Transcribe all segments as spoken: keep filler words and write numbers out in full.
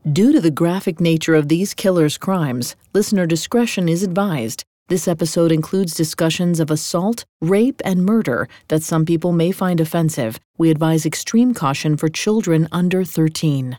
Due to the graphic nature of these killers' crimes, listener discretion is advised. This episode includes discussions of assault, rape, and murder that some people may find offensive. We advise extreme caution for children under thirteen.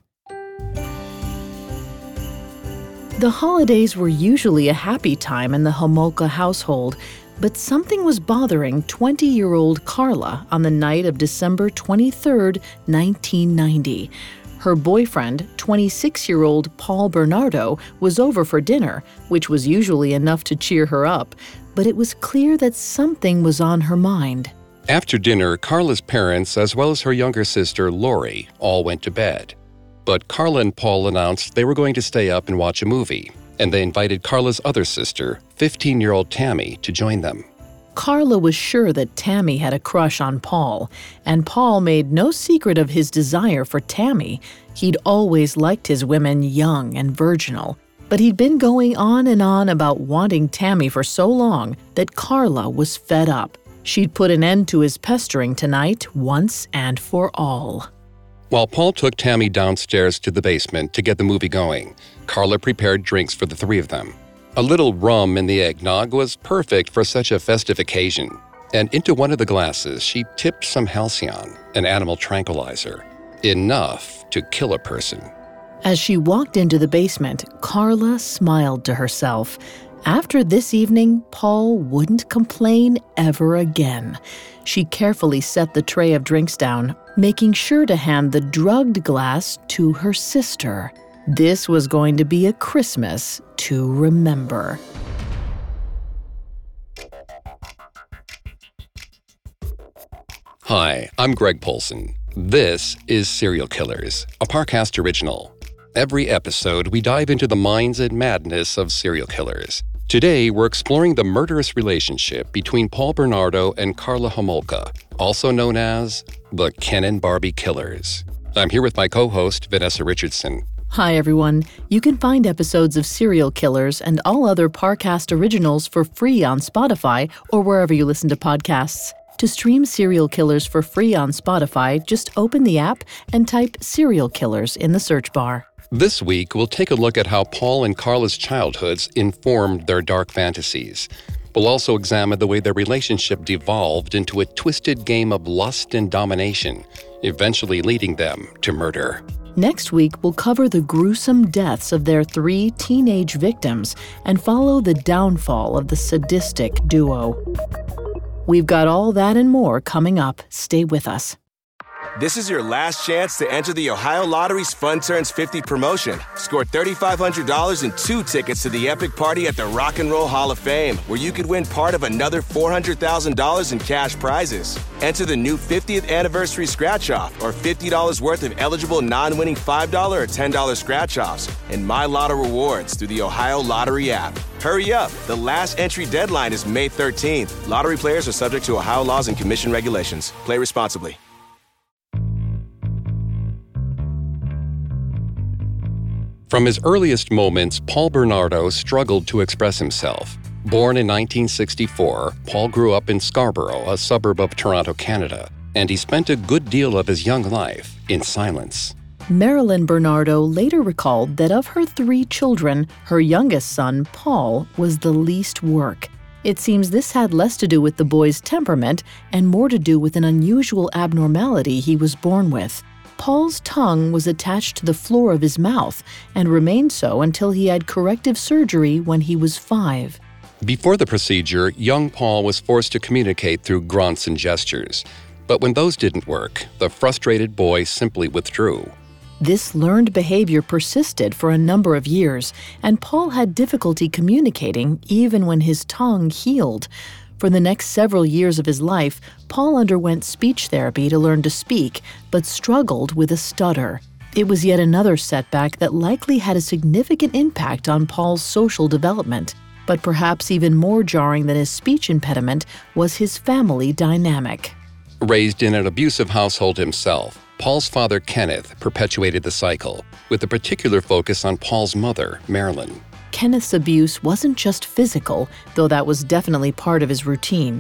The holidays were usually a happy time in the Homolka household, but something was bothering twenty-year-old Carla on the night of December twenty-third, nineteen ninety. Her boyfriend, twenty-six-year-old Paul Bernardo, was over for dinner, which was usually enough to cheer her up, but it was clear that something was on her mind. After dinner, Carla's parents, as well as her younger sister, Lori, all went to bed. But Carla and Paul announced they were going to stay up and watch a movie, and they invited Carla's other sister, fifteen-year-old Tammy, to join them. Carla was sure that Tammy had a crush on Paul, and Paul made no secret of his desire for Tammy. He'd always liked his women young and virginal, but he'd been going on and on about wanting Tammy for so long that Carla was fed up. She'd put an end to his pestering tonight, once and for all. While Paul took Tammy downstairs to the basement to get the movie going, Carla prepared drinks for the three of them. A little rum in the eggnog was perfect for such a festive occasion, and into one of the glasses she tipped some Halcyon, an animal tranquilizer, enough to kill a person. As she walked into the basement, Carla smiled to herself. After this evening, Paul wouldn't complain ever again. She carefully set the tray of drinks down, making sure to hand the drugged glass to her sister. This was going to be a Christmas to remember. Hi, I'm Greg Polson. This is Serial Killers, a Parcast original. Every episode, we dive into the minds and madness of serial killers. Today, we're exploring the murderous relationship between Paul Bernardo and Carla Homolka, also known as the Ken and Barbie Killers. I'm here with my co-host, Vanessa Richardson. Hi, everyone. You can find episodes of Serial Killers and all other Parcast originals for free on Spotify or wherever you listen to podcasts. To stream Serial Killers for free on Spotify, just open the app and type Serial Killers in the search bar. This week, we'll take a look at how Paul and Carla's childhoods informed their dark fantasies. We'll also examine the way their relationship devolved into a twisted game of lust and domination, eventually leading them to murder. Next week, we'll cover the gruesome deaths of their three teenage victims and follow the downfall of the sadistic duo. We've got all that and more coming up. Stay with us. This is your last chance to enter the Ohio Lottery's Fun Turns fifty promotion. Score three thousand five hundred dollars and two tickets to the epic party at the Rock and Roll Hall of Fame, where you could win part of another four hundred thousand dollars in cash prizes. Enter the new fiftieth anniversary scratch-off or fifty dollars worth of eligible non-winning five dollars or ten dollars scratch-offs and My Lotto rewards through the Ohio Lottery app. Hurry up. The last entry deadline is May thirteenth. Lottery players are subject to Ohio laws and commission regulations. Play responsibly. From his earliest moments, Paul Bernardo struggled to express himself. Born in nineteen sixty-four, Paul grew up in Scarborough, a suburb of Toronto, Canada, and he spent a good deal of his young life in silence. Marilyn Bernardo later recalled that of her three children, her youngest son, Paul, was the least work. It seems this had less to do with the boy's temperament and more to do with an unusual abnormality he was born with. Paul's tongue was attached to the floor of his mouth and remained so until he had corrective surgery when he was five. Before the procedure, young Paul was forced to communicate through grunts and gestures. But when those didn't work, the frustrated boy simply withdrew. This learned behavior persisted for a number of years, and Paul had difficulty communicating even when his tongue healed. For the next several years of his life, Paul underwent speech therapy to learn to speak, but struggled with a stutter. It was yet another setback that likely had a significant impact on Paul's social development. But perhaps even more jarring than his speech impediment was his family dynamic. Raised in an abusive household himself, Paul's father, Kenneth, perpetuated the cycle, with a particular focus on Paul's mother, Marilyn. Kenneth's abuse wasn't just physical, though that was definitely part of his routine.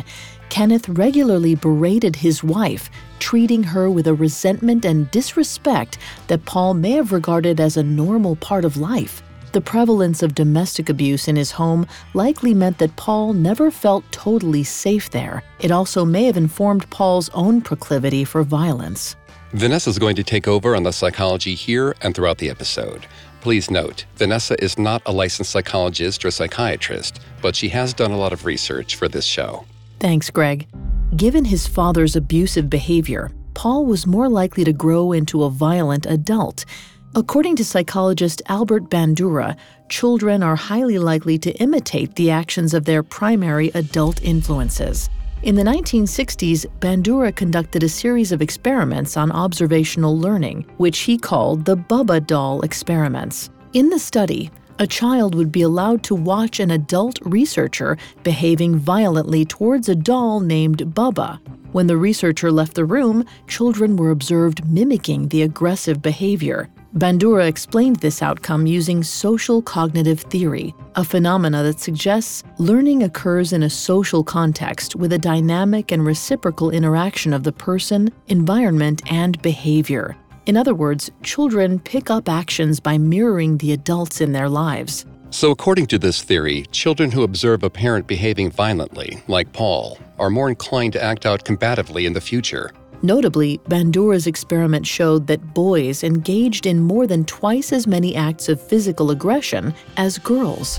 Kenneth regularly berated his wife, treating her with a resentment and disrespect that Paul may have regarded as a normal part of life. The prevalence of domestic abuse in his home likely meant that Paul never felt totally safe there. It also may have informed Paul's own proclivity for violence. Vanessa's going to take over on the psychology here and throughout the episode. Please note, Vanessa is not a licensed psychologist or psychiatrist, but she has done a lot of research for this show. Thanks, Greg. Given his father's abusive behavior, Paul was more likely to grow into a violent adult. According to psychologist Albert Bandura, children are highly likely to imitate the actions of their primary adult influences. In the nineteen sixties, Bandura conducted a series of experiments on observational learning, which he called the Bubba doll experiments. In the study, a child would be allowed to watch an adult researcher behaving violently towards a doll named Bubba. When the researcher left the room, children were observed mimicking the aggressive behavior. Bandura explained this outcome using social cognitive theory, a phenomena that suggests learning occurs in a social context with a dynamic and reciprocal interaction of the person, environment, and behavior. In other words, children pick up actions by mirroring the adults in their lives. So according to this theory, children who observe a parent behaving violently, like Paul, are more inclined to act out combatively in the future. Notably, Bandura's experiment showed that boys engaged in more than twice as many acts of physical aggression as girls.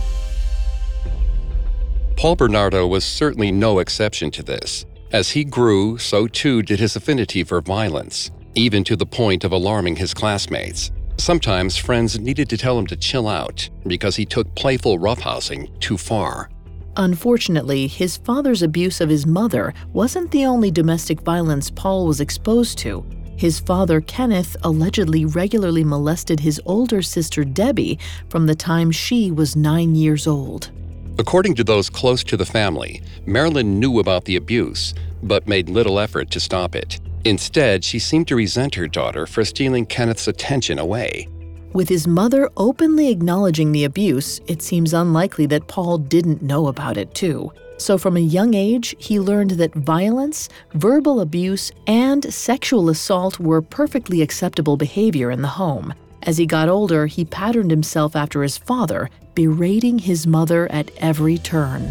Paul Bernardo was certainly no exception to this. As he grew, so too did his affinity for violence, even to the point of alarming his classmates. Sometimes friends needed to tell him to chill out because he took playful roughhousing too far. Unfortunately, his father's abuse of his mother wasn't the only domestic violence Paul was exposed to. His father, Kenneth, allegedly regularly molested his older sister, Debbie, from the time she was nine years old. According to those close to the family, Marilyn knew about the abuse, but made little effort to stop it. Instead, she seemed to resent her daughter for stealing Kenneth's attention away. With his mother openly acknowledging the abuse, it seems unlikely that Paul didn't know about it too. So from a young age, he learned that violence, verbal abuse, and sexual assault were perfectly acceptable behavior in the home. As he got older, he patterned himself after his father, berating his mother at every turn.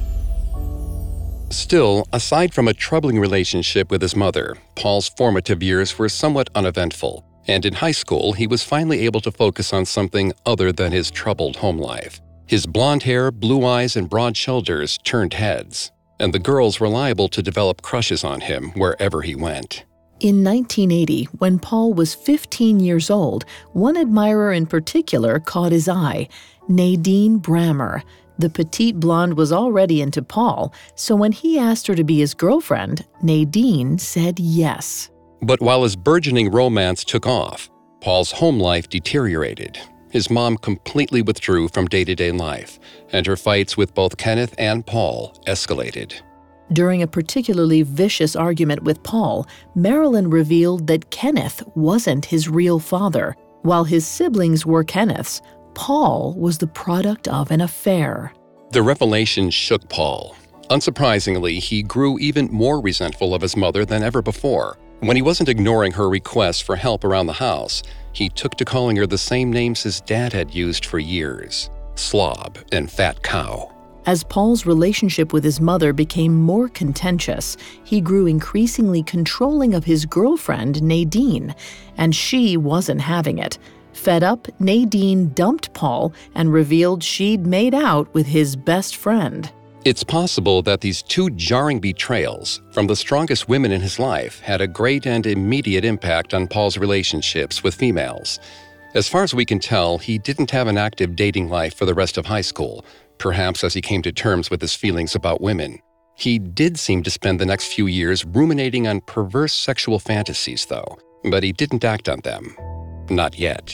Still, aside from a troubling relationship with his mother, Paul's formative years were somewhat uneventful. And in high school, he was finally able to focus on something other than his troubled home life. His blonde hair, blue eyes, and broad shoulders turned heads, and the girls were liable to develop crushes on him wherever he went. In nineteen eighty, when Paul was fifteen years old, one admirer in particular caught his eye, Nadine Brammer. The petite blonde was already into Paul, so when he asked her to be his girlfriend, Nadine said yes. But while his burgeoning romance took off, Paul's home life deteriorated. His mom completely withdrew from day-to-day life, and her fights with both Kenneth and Paul escalated. During a particularly vicious argument with Paul, Marilyn revealed that Kenneth wasn't his real father. While his siblings were Kenneth's, Paul was the product of an affair. The revelation shook Paul. Unsurprisingly, he grew even more resentful of his mother than ever before. When he wasn't ignoring her requests for help around the house, he took to calling her the same names his dad had used for years, slob and fat cow. As Paul's relationship with his mother became more contentious, he grew increasingly controlling of his girlfriend, Nadine, and she wasn't having it. Fed up, Nadine dumped Paul and revealed she'd made out with his best friend. It's possible that these two jarring betrayals from the strongest women in his life had a great and immediate impact on Paul's relationships with females. As far as we can tell, he didn't have an active dating life for the rest of high school, perhaps as he came to terms with his feelings about women. He did seem to spend the next few years ruminating on perverse sexual fantasies, though, but he didn't act on them. Not yet.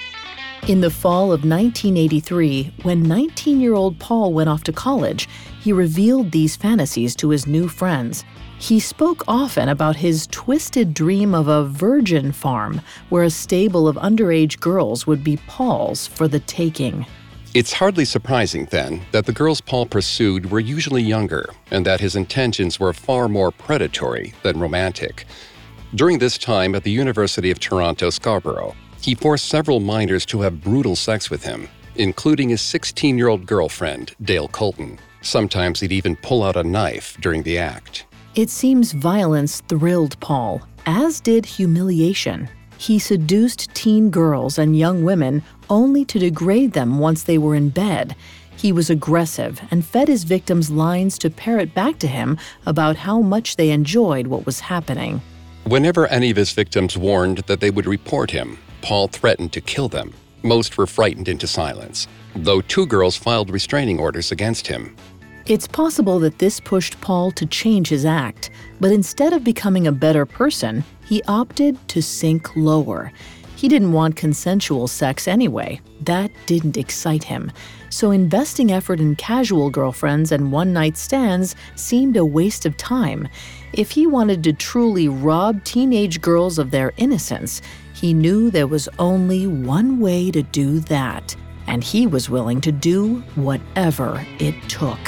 In the fall of nineteen eighty-three, when nineteen-year-old Paul went off to college, he revealed these fantasies to his new friends. He spoke often about his twisted dream of a virgin farm where a stable of underage girls would be Paul's for the taking. It's hardly surprising, then, that the girls Paul pursued were usually younger and that his intentions were far more predatory than romantic. During this time at the University of Toronto, Scarborough, he forced several minors to have brutal sex with him, including his sixteen-year-old girlfriend, Dale Colton. Sometimes he'd even pull out a knife during the act. It seems violence thrilled Paul, as did humiliation. He seduced teen girls and young women only to degrade them once they were in bed. He was aggressive and fed his victims lines to parrot back to him about how much they enjoyed what was happening. Whenever any of his victims warned that they would report him, Paul threatened to kill them. Most were frightened into silence, though two girls filed restraining orders against him. It's possible that this pushed Paul to change his act, but instead of becoming a better person, he opted to sink lower. He didn't want consensual sex anyway. That didn't excite him. So investing effort in casual girlfriends and one-night stands seemed a waste of time. If he wanted to truly rob teenage girls of their innocence, he knew there was only one way to do that, and he was willing to do whatever it took.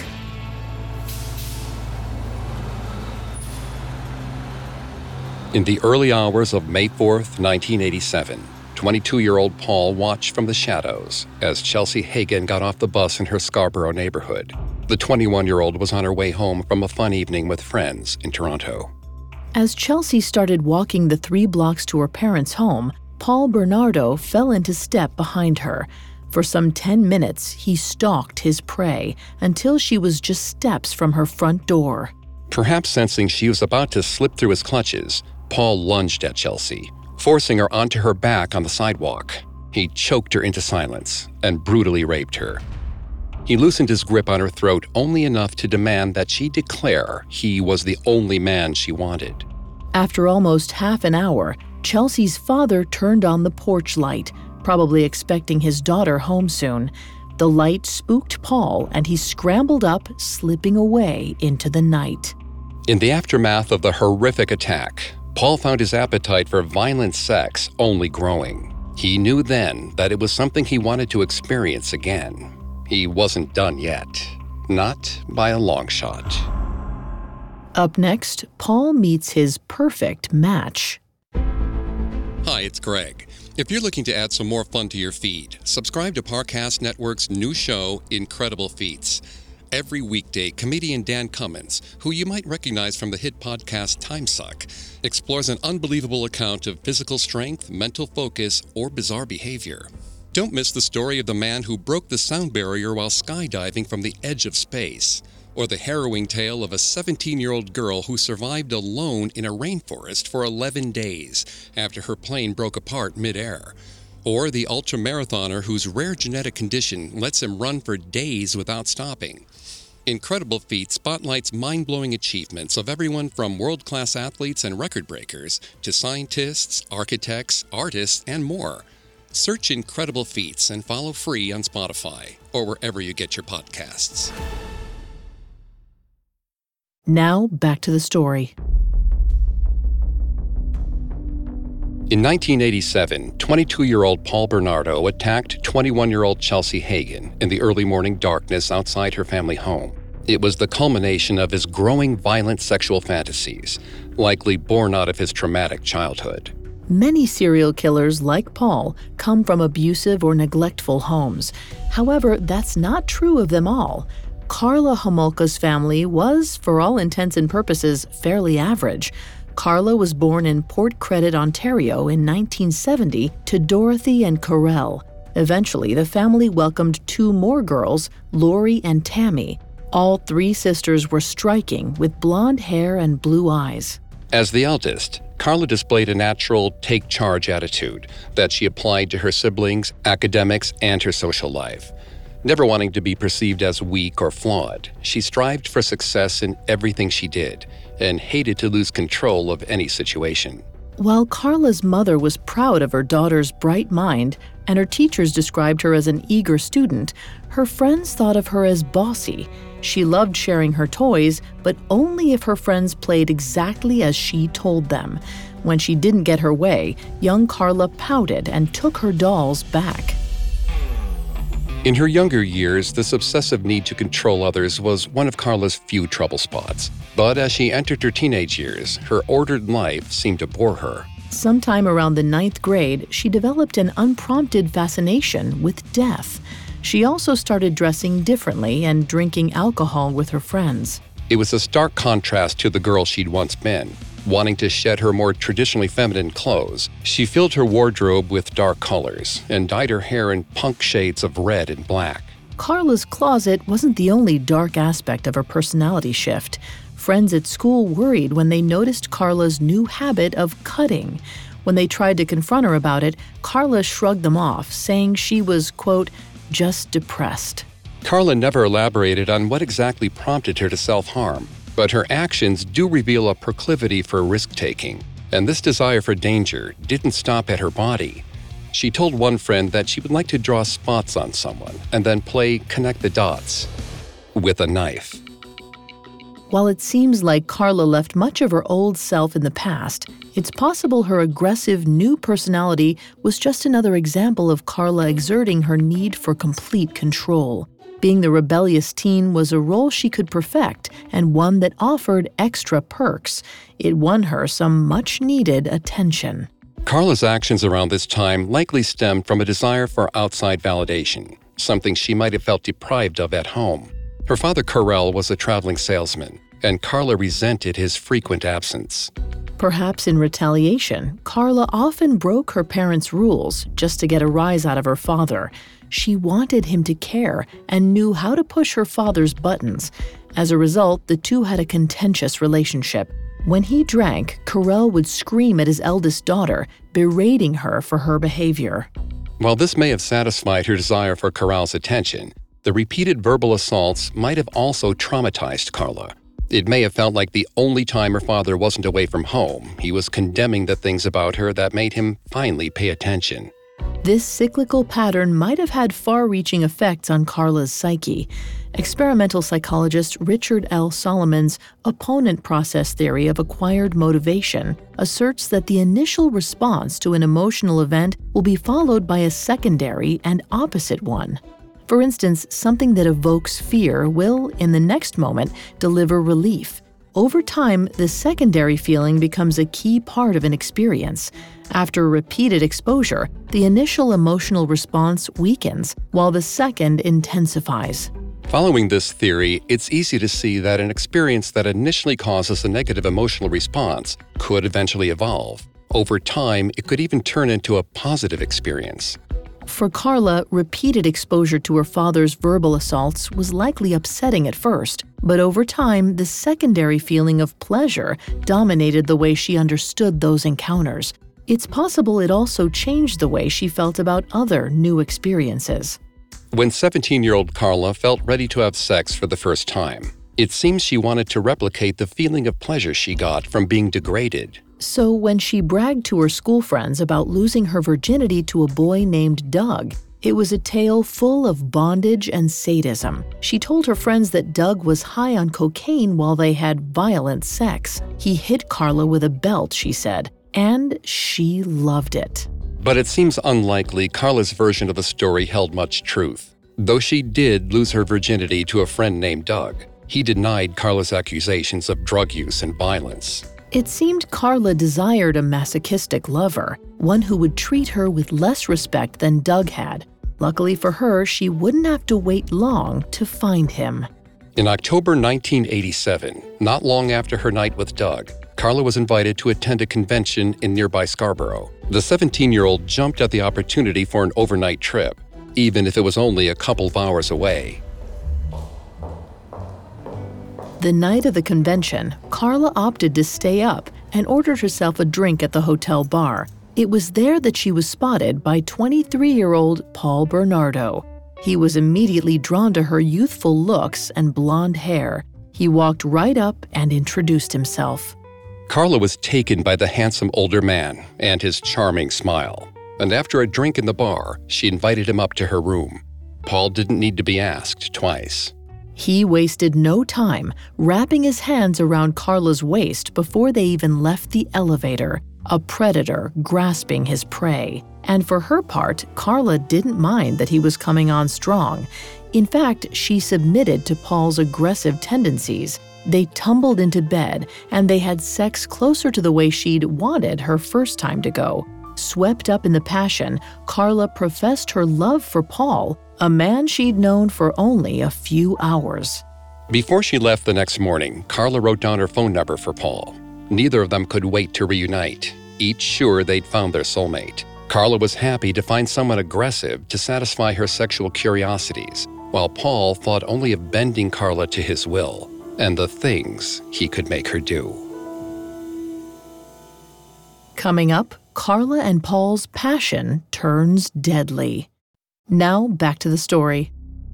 In the early hours of May fourth, nineteen eighty-seven, twenty-two-year-old Paul watched from the shadows as Chelsea Hagen got off the bus in her Scarborough neighborhood. The twenty-one-year-old was on her way home from a fun evening with friends in Toronto. As Chelsea started walking the three blocks to her parents' home, Paul Bernardo fell into step behind her. For some ten minutes, he stalked his prey until she was just steps from her front door. Perhaps sensing she was about to slip through his clutches, Paul lunged at Chelsea, forcing her onto her back on the sidewalk. He choked her into silence and brutally raped her. He loosened his grip on her throat only enough to demand that she declare he was the only man she wanted. After almost half an hour, Chelsea's father turned on the porch light, probably expecting his daughter home soon. The light spooked Paul, and he scrambled up, slipping away into the night. In the aftermath of the horrific attack, Paul found his appetite for violent sex only growing. He knew then that it was something he wanted to experience again. He wasn't done yet. Not by a long shot. Up next, Paul meets his perfect match. Hi, it's Greg. If you're looking to add some more fun to your feed, subscribe to Parcast Network's new show, Incredible Feats. Every weekday, comedian Dan Cummins, who you might recognize from the hit podcast Time Suck, explores an unbelievable account of physical strength, mental focus, or bizarre behavior. Don't miss the story of the man who broke the sound barrier while skydiving from the edge of space, or the harrowing tale of a seventeen-year-old girl who survived alone in a rainforest for eleven days after her plane broke apart mid-air. Or the ultramarathoner whose rare genetic condition lets him run for days without stopping. Incredible Feats spotlights mind-blowing achievements of everyone from world-class athletes and record breakers to scientists, architects, artists, and more. Search Incredible Feats and follow free on Spotify or wherever you get your podcasts. Now, back to the story. In nineteen eighty-seven, twenty-two-year-old Paul Bernardo attacked twenty-one-year-old Chelsea Hagen in the early morning darkness outside her family home. It was the culmination of his growing violent sexual fantasies, likely born out of his traumatic childhood. Many serial killers, like Paul, come from abusive or neglectful homes. However, that's not true of them all. Karla Homolka's family was, for all intents and purposes, fairly average. Karla was born in Port Credit, Ontario in nineteen seventy to Dorothy and Corel. Eventually, the family welcomed two more girls, Lori and Tammy. All three sisters were striking, with blonde hair and blue eyes. As the eldest, Karla displayed a natural take-charge attitude that she applied to her siblings, academics, and her social life. Never wanting to be perceived as weak or flawed, she strived for success in everything she did and hated to lose control of any situation. While Karla's mother was proud of her daughter's bright mind and her teachers described her as an eager student, her friends thought of her as bossy. She loved sharing her toys, but only if her friends played exactly as she told them. When she didn't get her way, young Karla pouted and took her dolls back. In her younger years, this obsessive need to control others was one of Carla's few trouble spots. But as she entered her teenage years, her ordered life seemed to bore her. Sometime around the ninth grade, she developed an unprompted fascination with death. She also started dressing differently and drinking alcohol with her friends. It was a stark contrast to the girl she'd once been. Wanting to shed her more traditionally feminine clothes, she filled her wardrobe with dark colors and dyed her hair in punk shades of red and black. Carla's closet wasn't the only dark aspect of her personality shift. Friends at school worried when they noticed Carla's new habit of cutting. When they tried to confront her about it, Carla shrugged them off, saying she was, quote, just depressed. Carla never elaborated on what exactly prompted her to self-harm, but her actions do reveal a proclivity for risk-taking, and this desire for danger didn't stop at her body. She told one friend that she would like to draw spots on someone and then play connect the dots with a knife. While it seems like Carla left much of her old self in the past, it's possible her aggressive new personality was just another example of Carla exerting her need for complete control. Being the rebellious teen was a role she could perfect and one that offered extra perks. It won her some much-needed attention. Carla's actions around this time likely stemmed from a desire for outside validation, something she might have felt deprived of at home. Her father, Carell, was a traveling salesman, and Carla resented his frequent absence. Perhaps in retaliation, Carla often broke her parents' rules just to get a rise out of her father. She wanted him to care and knew how to push her father's buttons. As a result, the two had a contentious relationship. When he drank, Carell would scream at his eldest daughter, berating her for her behavior. While this may have satisfied her desire for Carell's attention, the repeated verbal assaults might have also traumatized Carla. It may have felt like the only time her father wasn't away from home, he was condemning the things about her that made him finally pay attention. This cyclical pattern might have had far-reaching effects on Carla's psyche. Experimental psychologist Richard L. Solomon's opponent process theory of acquired motivation asserts that the initial response to an emotional event will be followed by a secondary and opposite one. For instance, something that evokes fear will, in the next moment, deliver relief. Over time, the secondary feeling becomes a key part of an experience. After repeated exposure, the initial emotional response weakens, while the second intensifies. Following this theory, it's easy to see that an experience that initially causes a negative emotional response could eventually evolve. Over time, it could even turn into a positive experience. For Carla, repeated exposure to her father's verbal assaults was likely upsetting at first, but over time, the secondary feeling of pleasure dominated the way she understood those encounters. It's possible it also changed the way she felt about other new experiences. When seventeen-year-old Carla felt ready to have sex for the first time, it seems she wanted to replicate the feeling of pleasure she got from being degraded. So when she bragged to her school friends about losing her virginity to a boy named Doug, it was a tale full of bondage and sadism. She told her friends that Doug was high on cocaine while they had violent sex. He hit Carla with a belt, she said, and she loved it. But it seems unlikely Carla's version of the story held much truth. Though she did lose her virginity to a friend named Doug, he denied Carla's accusations of drug use and violence. It seemed Carla desired a masochistic lover, one who would treat her with less respect than Doug had. Luckily for her, she wouldn't have to wait long to find him. In October nineteen eighty-seven, not long after her night with Doug, Carla was invited to attend a convention in nearby Scarborough. The seventeen-year-old jumped at the opportunity for an overnight trip, even if it was only a couple of hours away. The night of the convention, Carla opted to stay up and ordered herself a drink at the hotel bar. It was there that she was spotted by twenty-three-year-old Paul Bernardo. He was immediately drawn to her youthful looks and blonde hair. He walked right up and introduced himself. Carla was taken by the handsome older man and his charming smile. And after a drink in the bar, she invited him up to her room. Paul didn't need to be asked twice. He wasted no time, wrapping his hands around Carla's waist before they even left the elevator. a predator grasping his prey. And for her part, Carla didn't mind that he was coming on strong. In fact, she submitted to Paul's aggressive tendencies. They tumbled into bed, and they had sex closer to the way she'd wanted her first time to go. Swept up in the passion, Carla professed her love for Paul, a man she'd known for only a few hours. Before she left the next morning, Carla wrote down her phone number for Paul. Neither of them could wait to reunite, each sure they'd found their soulmate. Carla was happy to find someone aggressive to satisfy her sexual curiosities, while Paul thought only of bending Carla to his will and the things he could make her do. Coming up, Carla and Paul's passion turns deadly. Now back to the story.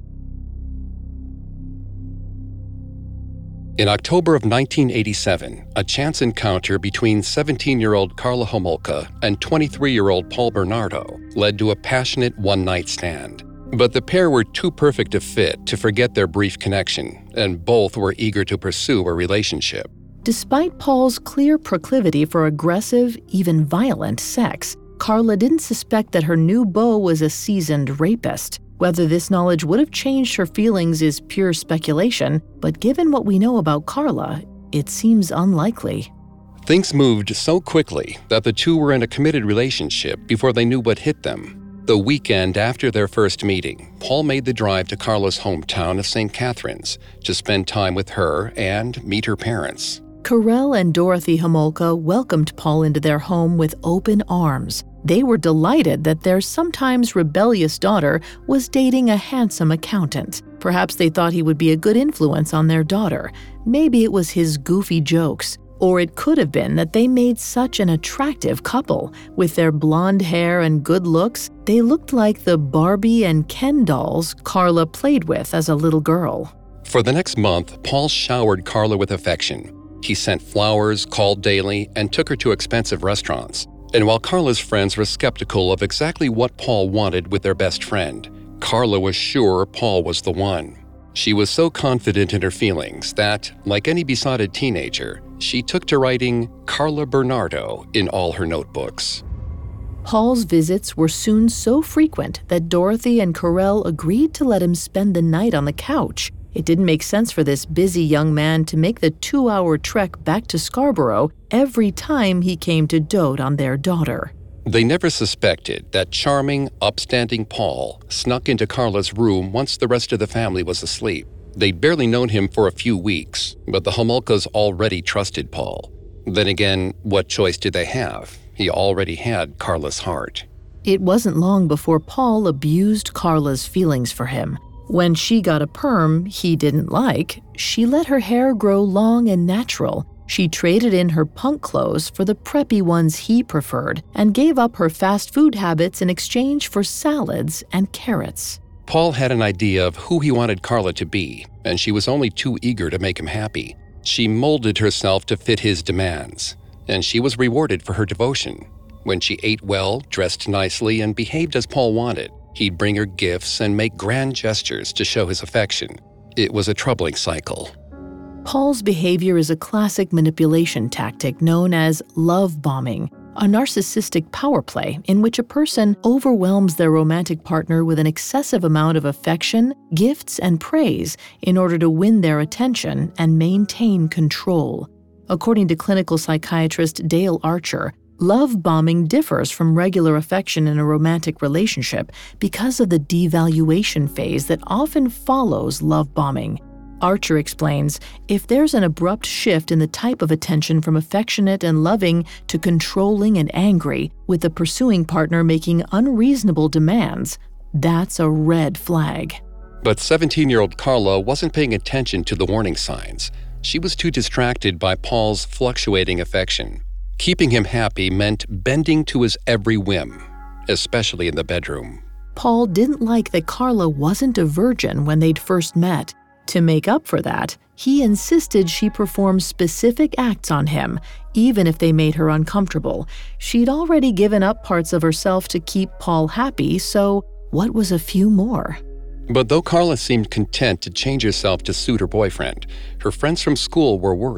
In October of nineteen eighty-seven, a chance encounter between seventeen-year-old Carla Homolka and twenty-three-year-old Paul Bernardo led to a passionate one-night stand. But the pair were too perfect a fit to forget their brief connection, and both were eager to pursue a relationship. Despite Paul's clear proclivity for aggressive, even violent sex, Carla didn't suspect that her new beau was a seasoned rapist. Whether this knowledge would have changed her feelings is pure speculation, but given what we know about Carla, it seems unlikely. Things moved so quickly that the two were in a committed relationship before they knew what hit them. The weekend after their first meeting, Paul made the drive to Carla's hometown of Saint Catharines to spend time with her and meet her parents. Carell and Dorothy Homolka welcomed Paul into their home with open arms. They were delighted that their sometimes rebellious daughter was dating a handsome accountant. Perhaps they thought he would be a good influence on their daughter. Maybe it was his goofy jokes. Or it could have been that they made such an attractive couple. With their blonde hair and good looks, they looked like the Barbie and Ken dolls Carla played with as a little girl. For the next month, Paul showered Carla with affection. He sent flowers, called daily, and took her to expensive restaurants. And while Carla's friends were skeptical of exactly what Paul wanted with their best friend, Carla was sure Paul was the one. She was so confident in her feelings that, like any besotted teenager, she took to writing Carla Bernardo in all her notebooks. Paul's visits were soon so frequent that Dorothy and Carell agreed to let him spend the night on the couch. It didn't make sense for this busy young man to make the two-hour trek back to Scarborough every time he came to dote on their daughter. They never suspected that charming, upstanding Paul snuck into Carla's room once the rest of the family was asleep. They'd barely known him for a few weeks, but the Homolkas already trusted Paul. Then again, what choice did they have? He already had Carla's heart. It wasn't long before Paul abused Carla's feelings for him. When she got a perm he didn't like, she let her hair grow long and natural. She traded in her punk clothes for the preppy ones he preferred and gave up her fast food habits in exchange for salads and carrots. Paul had an idea of who he wanted Carla to be, and she was only too eager to make him happy. She molded herself to fit his demands, and she was rewarded for her devotion. When she ate well, dressed nicely, and behaved as Paul wanted, he'd bring her gifts and make grand gestures to show his affection. It was a troubling cycle. Paul's behavior is a classic manipulation tactic known as love bombing, a narcissistic power play in which a person overwhelms their romantic partner with an excessive amount of affection, gifts, and praise in order to win their attention and maintain control. According to clinical psychiatrist Dale Archer, love bombing differs from regular affection in a romantic relationship because of the devaluation phase that often follows love bombing. Archer explains, if there's an abrupt shift in the type of attention from affectionate and loving to controlling and angry, with the pursuing partner making unreasonable demands, that's a red flag. But seventeen-year-old Carla wasn't paying attention to the warning signs. She was too distracted by Paul's fluctuating affection. Keeping him happy meant bending to his every whim, especially in the bedroom. Paul didn't like that Carla wasn't a virgin when they'd first met. To make up for that, he insisted she perform specific acts on him, even if they made her uncomfortable. She'd already given up parts of herself to keep Paul happy, so what was a few more? But though Carla seemed content to change herself to suit her boyfriend, her friends from school were worried.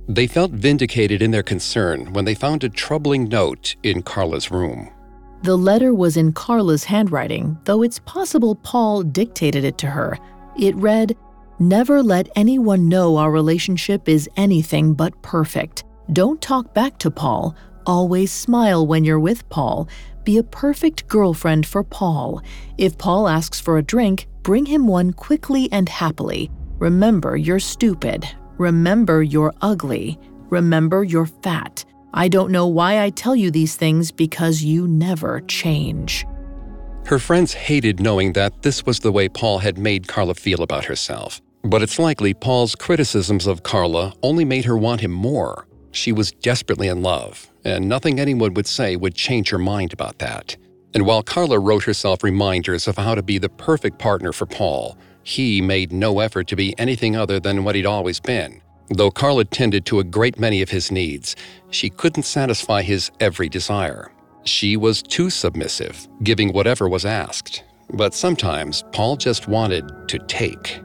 They felt vindicated in their concern when they found a troubling note in Carla's room. The letter was in Carla's handwriting, though it's possible Paul dictated it to her. It read, "Never let anyone know our relationship is anything but perfect. Don't talk back to Paul. Always smile when you're with Paul. Be a perfect girlfriend for Paul. If Paul asks for a drink, bring him one quickly and happily. Remember you're stupid. Remember you're ugly. Remember you're fat. I don't know why I tell you these things because you never change." Her friends hated knowing that this was the way Paul had made Carla feel about herself. But it's likely Paul's criticisms of Carla only made her want him more. She was desperately in love, and nothing anyone would say would change her mind about that. And while Carla wrote herself reminders of how to be the perfect partner for Paul, he made no effort to be anything other than what he'd always been. Though Carla tended to a great many of his needs, she couldn't satisfy his every desire. She was too submissive, giving whatever was asked. But sometimes Paul just wanted to take.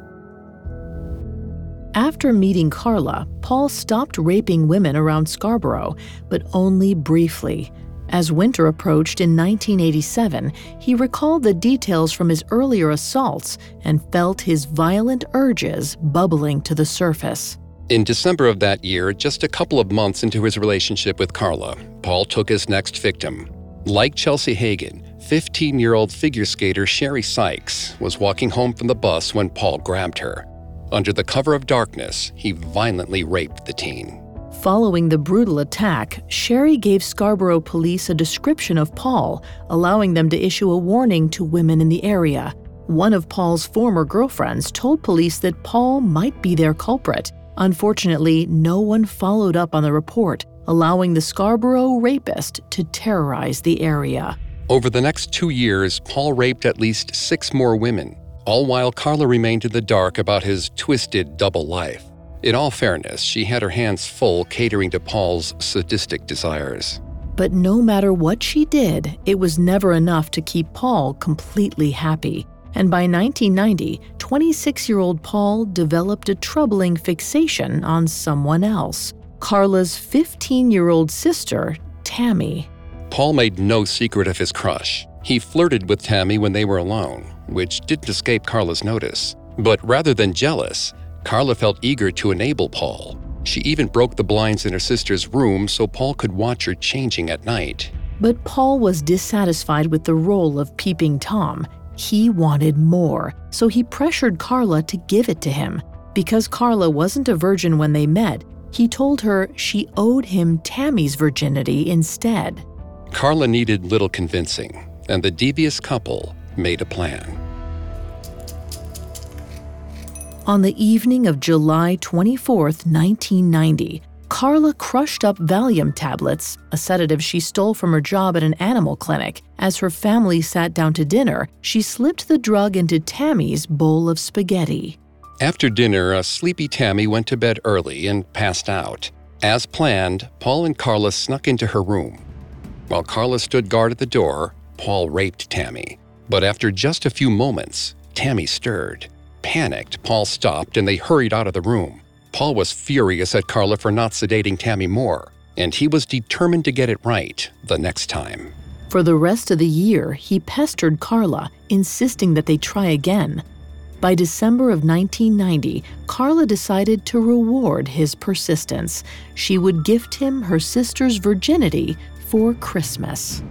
After meeting Carla, Paul stopped raping women around Scarborough, but only briefly. As winter approached in nineteen eighty-seven, he recalled the details from his earlier assaults and felt his violent urges bubbling to the surface. In December of that year, just a couple of months into his relationship with Carla, Paul took his next victim. Like Chelsea Hagen, fifteen-year-old figure skater Sherry Sykes was walking home from the bus when Paul grabbed her. Under the cover of darkness, he violently raped the teen. Following the brutal attack, Sherry gave Scarborough police a description of Paul, allowing them to issue a warning to women in the area. One of Paul's former girlfriends told police that Paul might be their culprit. Unfortunately, no one followed up on the report, allowing the Scarborough rapist to terrorize the area. Over the next two years, Paul raped at least six more women, all while Carla remained in the dark about his twisted double life. In all fairness, she had her hands full catering to Paul's sadistic desires. But no matter what she did, it was never enough to keep Paul completely happy. And by nineteen ninety, twenty-six-year-old Paul developed a troubling fixation on someone else, Carla's fifteen-year-old sister, Tammy. Paul made no secret of his crush. He flirted with Tammy when they were alone, which didn't escape Carla's notice. But rather than jealous, Carla felt eager to enable Paul. She even broke the blinds in her sister's room so Paul could watch her changing at night. But Paul was dissatisfied with the role of peeping Tom. He wanted more, so he pressured Carla to give it to him. Because Carla wasn't a virgin when they met, he told her she owed him Tammy's virginity instead. Carla needed little convincing, and the devious couple made a plan. On the evening of July twenty-fourth, nineteen ninety, Carla crushed up Valium tablets, a sedative she stole from her job at an animal clinic. As her family sat down to dinner, she slipped the drug into Tammy's bowl of spaghetti. After dinner, a sleepy Tammy went to bed early and passed out. As planned, Paul and Carla snuck into her room. While Carla stood guard at the door, Paul raped Tammy. But after just a few moments, Tammy stirred. Panicked, Paul stopped and they hurried out of the room. Paul was furious at Carla for not sedating Tammy more, and he was determined to get it right the next time. For the rest of the year, he pestered Carla, insisting that they try again. By December of nineteen ninety, Carla decided to reward his persistence. She would gift him her sister's virginity for Christmas.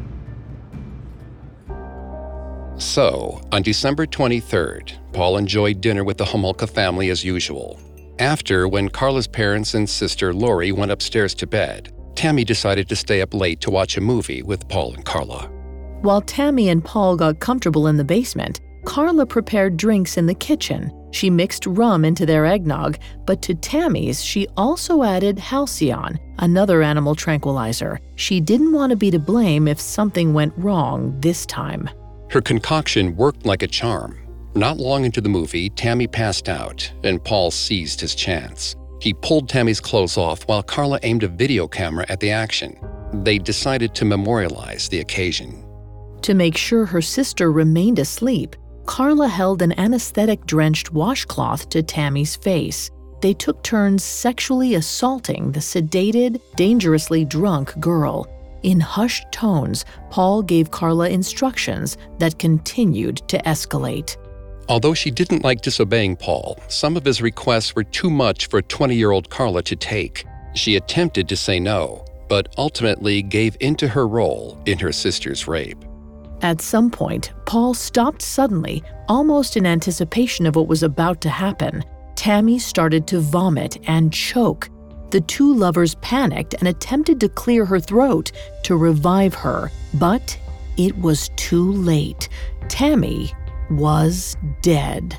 So, on December twenty-third, Paul enjoyed dinner with the Homolka family as usual. After, when Carla's parents and sister Lori went upstairs to bed, Tammy decided to stay up late to watch a movie with Paul and Carla. While Tammy and Paul got comfortable in the basement, Carla prepared drinks in the kitchen. She mixed rum into their eggnog, but to Tammy's, she also added Halcyon, another animal tranquilizer. She didn't want to be to blame if something went wrong this time. Her concoction worked like a charm. Not long into the movie, Tammy passed out, and Paul seized his chance. He pulled Tammy's clothes off while Carla aimed a video camera at the action. They decided to memorialize the occasion. To make sure her sister remained asleep, Carla held an anesthetic-drenched washcloth to Tammy's face. they took turns sexually assaulting the sedated, dangerously drunk girl. In hushed tones, Paul gave Carla instructions that continued to escalate. Although she didn't like disobeying Paul, some of his requests were too much for twenty-year-old Carla to take. She attempted to say no, but ultimately gave into her role in her sister's rape. At some point, Paul stopped suddenly, almost in anticipation of what was about to happen. Tammy started to vomit and choke. The two lovers panicked and attempted to clear her throat to revive her, but it was too late. Tammy was dead.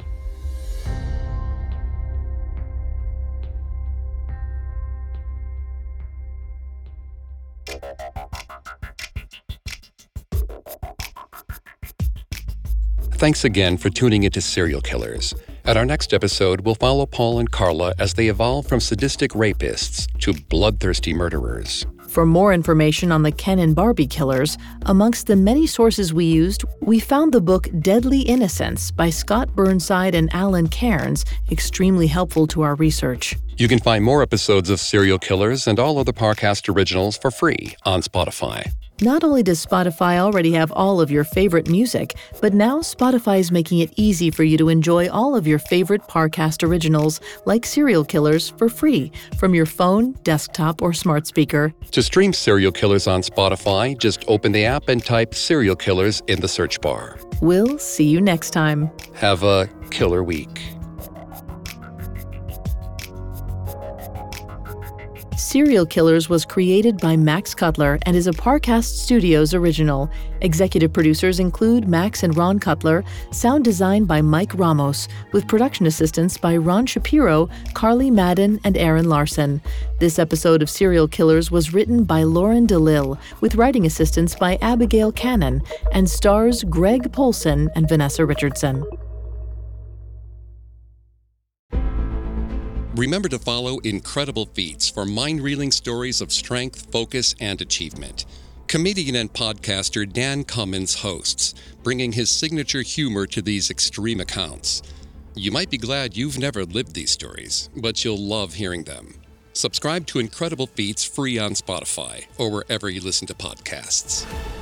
Thanks again for tuning into Serial Killers. At our next episode, we'll follow Paul and Carla as they evolve from sadistic rapists to bloodthirsty murderers. For more information on the Ken and Barbie killers, amongst the many sources we used, we found the book Deadly Innocence by Scott Burnside and Alan Cairns extremely helpful to our research. You can find more episodes of Serial Killers and all other Parcast originals for free on Spotify. Not only does Spotify already have all of your favorite music, but now Spotify is making it easy for you to enjoy all of your favorite Parcast originals, like Serial Killers, for free from your phone, desktop, or smart speaker. To stream Serial Killers on Spotify, just open the app and type Serial Killers in the search bar. We'll see you next time. Have a killer week. Serial Killers was created by Max Cutler and is a Parcast Studios original. Executive producers include Max and Ron Cutler, sound design by Mike Ramos, with production assistance by Ron Shapiro, Carly Madden, and Aaron Larson. This episode of Serial Killers was written by Lauren DeLille, with writing assistance by Abigail Cannon, and stars Greg Polson and Vanessa Richardson. Remember to follow Incredible Feats for mind-reeling stories of strength, focus, and achievement. Comedian and podcaster Dan Cummins hosts, bringing his signature humor to these extreme accounts. You might be glad you've never lived these stories, but you'll love hearing them. Subscribe to Incredible Feats free on Spotify or wherever you listen to podcasts.